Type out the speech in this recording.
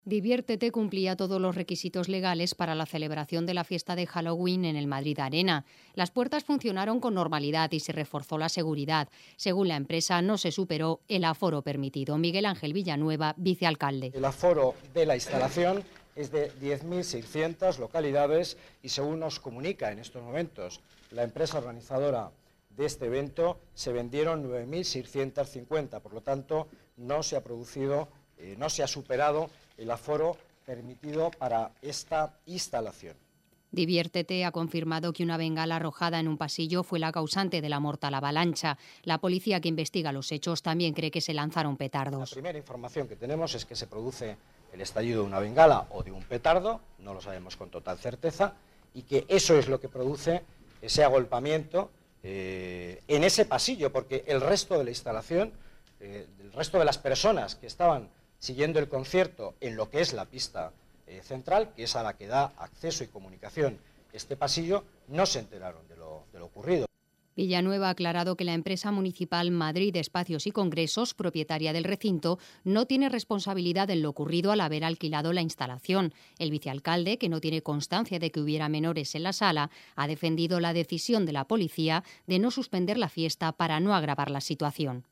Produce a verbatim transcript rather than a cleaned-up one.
Diviértete cumplía todos los requisitos legales para la celebración de la fiesta de Halloween en el Madrid Arena. Las puertas funcionaron con normalidad y se reforzó la seguridad. Según la empresa, no se superó el aforo permitido. Miguel Ángel Villanueva, vicealcalde. El aforo de la instalación es de diez mil seiscientas localidades y, según nos comunica en estos momentos la empresa organizadora de este evento, se vendieron nueve mil seiscientas cincuenta. Por lo tanto, no se ha producido, eh, no se ha superado el aforo permitido para esta instalación. Diviértete ha confirmado que una bengala arrojada en un pasillo fue la causante de la mortal avalancha. La policía, que investiga los hechos, también cree que se lanzaron petardos. La primera información que tenemos es que se produce el estallido de una bengala o de un petardo, no lo sabemos con total certeza, y que eso es lo que produce ese agolpamiento eh, en ese pasillo, porque el resto de la instalación, eh, el resto de las personas que estaban siguiendo el concierto en lo que es la pista eh, central, que es a la que da acceso y comunicación este pasillo, no se enteraron de lo, de lo ocurrido. Villanueva ha aclarado que la empresa municipal Madrid Espacios y Congresos, propietaria del recinto, no tiene responsabilidad en lo ocurrido al haber alquilado la instalación. El vicealcalde, que no tiene constancia de que hubiera menores en la sala, ha defendido la decisión de la policía de no suspender la fiesta para no agravar la situación.